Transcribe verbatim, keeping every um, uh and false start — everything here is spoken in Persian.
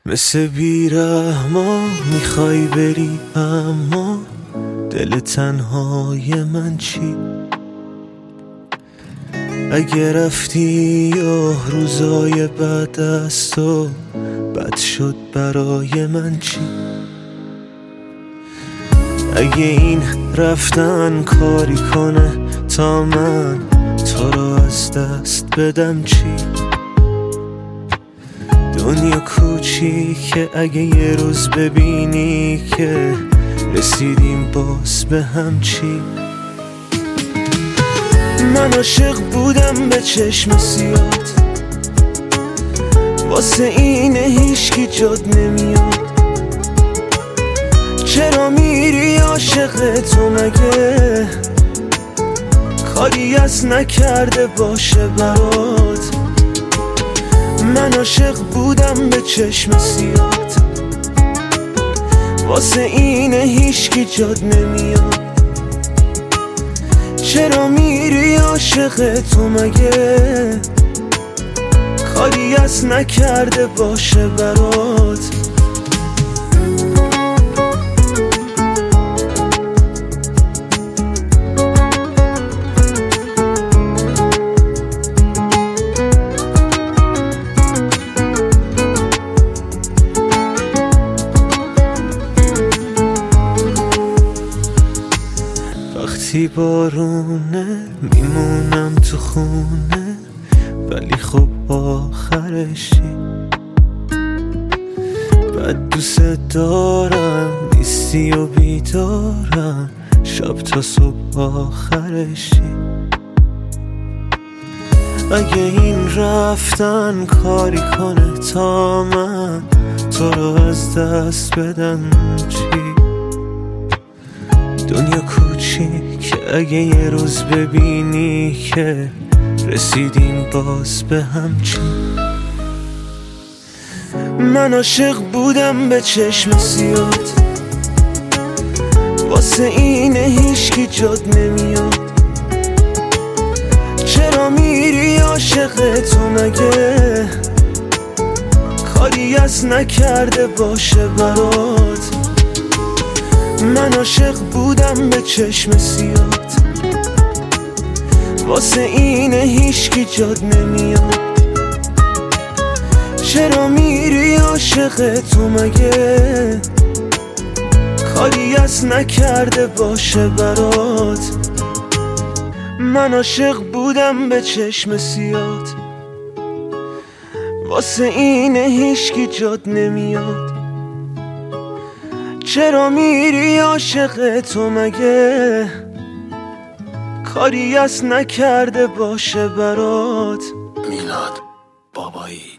مثل بیرحما میخوای بری، اما دل تنهای من چی؟ اگه رفتی یا روزای بعد از تو بد شد برای من چی؟ اگه این رفتن کاری کنه تا من تو رو از دست بدم چی؟ دنیا کوچیکه، اگه یه روز ببینی که رسیدیم باز به هم چی؟ من عاشق بودم به چشم سیات، واسه اینه هیچکی جاد نمیاد. چرا میری عاشق تو؟ مگه کاری از نکرده باشه برات؟ من عاشق بودم به چشم سیات، واسه اینه هیچکی جاد نمیاد. چرا میری عاشق تو؟ مگه کاری از نکرده باشه برات؟ وقتی بارونه میمونم تو خونه، ولی خب آخرش چی؟ بعد دوست دارم نیستی و بیدارم شب تا صبح، آخرش چی؟ اگه این رفتن کاری کنه تا من تو رو از دست بدم چی؟ دنیا کوچیک، اگه یه روز ببینی که رسیدیم باز به هم چی؟ من عاشق بودم به چشم سیات، واسه اینه هیچکی جاد نمیاد. چرا میری عاشق تو؟ مگه کاری از نکرده باشه برات؟ من عاشق بودم به چشم سیات، واسه اینه هیچکی جاد نمیاد. چرا میری عاشق تو؟ مگه کاری از نکرده باشه برات؟ من عاشق بودم به چشم سیات، واسه اینه هیچکی جاد نمیاد. چرا میری عاشق تو؟ مگه کاری از نکرده باشه برات؟ میلاد بابایی.